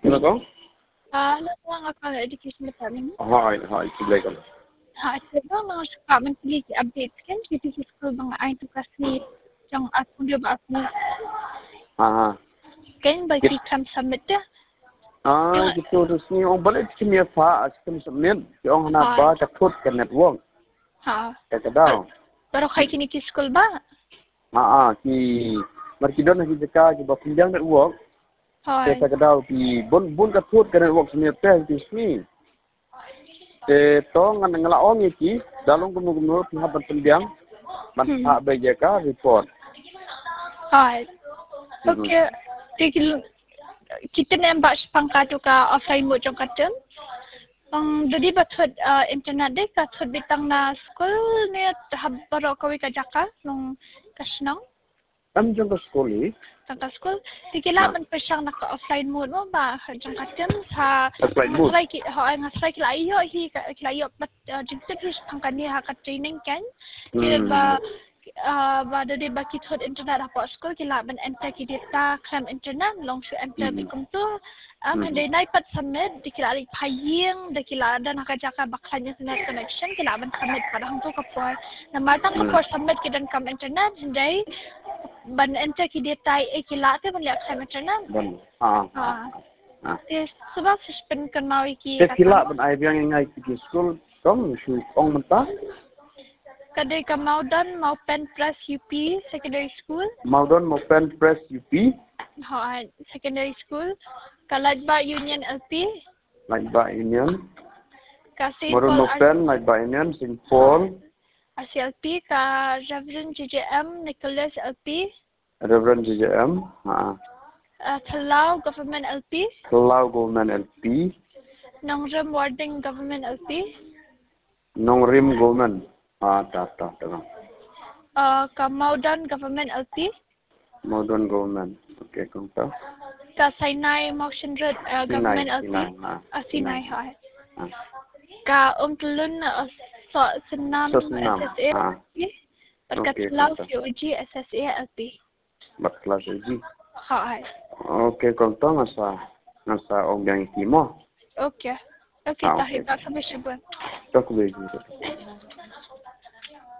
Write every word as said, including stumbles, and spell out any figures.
Ano ko? Ah, ano po ang akala education department? Hi, hi, sige ko. Ha, ito ba mga department ni update kan kita sa school mga ay tugas ni yang akong dia ba ni Ah, kan ba kikam submit dia. ah, gitu terus ni orang balik sini fa, asyik submit, yung hanaba takut ke network. Ha. Kaya daw. Pero kay kini ki school ba? Ah, ah, ki markidon na hijaka ki ba pinjang network. Hoy. Kaya daw ki bun bun takut ke network sini teh di sini. Eh, to ngan ngalaong iki, dalong gumugumur pihak pendiang, manfaat bejaka report. Hoy. Okay. Tigil kita nembak pangkat ka offline mo jong katem. Ang dadi bathod uh, internet de kathod bitang na school ni habaro kawi ka jaka nung kasnong. Am jong ka school eh. Tangka school, tigila man pa siyang naka-offline mode mo ba? Jang katem sa Offline mode. ngasray ki ho ay ngasray kila iyo hi kila iyo pat jingtip his ang kaniya ka training kan. Kila ba uh, ba dadi ba kithod internet apa school kila man enter ki data klam internet long shu enter bikum tu am hande nai pat submit dikila ri paying dikila ada nakajaka baklanya internet connection kila man submit padang tu kapor na matang kapor submit kidan kam internet hande ban enter ki data e kila te ban lihat kam internet Ban. Ah. Ah. Yes, sebab suspend kan mau iki. Te kila ban ai biang ngai ki school kom shu ong mentah. Kadai ka mau dan mau pen press U P secondary school. Maudon mau pen press U P. Ha, secondary school. Kalajba Union L P. Lajba Union. Ka Saint Maudon Paul mau pen Lajba Union Saint Paul. R C L P ka Reverend J J M Nicholas L P. Reverend J J M. Ha. Uh, Talau Government L P. Talau Government L P. Nongrim Warding Government L P. Nongrim Government. Ah, tak tak tak. Uh, ka Maudan Government L P. Maudon Government. Okay, kung ta. Ka Sinai Motion Road uh, Government L P. Sinai, ha. Ah, Sinai ha. Ka Umtulun uh, so, Senam So, Senam. S S A Ah. L P. Ka Okay, Talau kung ta. C O G S S A L P. Baklas uji. Ha. Okay, kung ta ngasa ngasa ong yang kimo. Okay. Okay, Ah, tahi okay. ba sa bisyo ba? Tak boleh.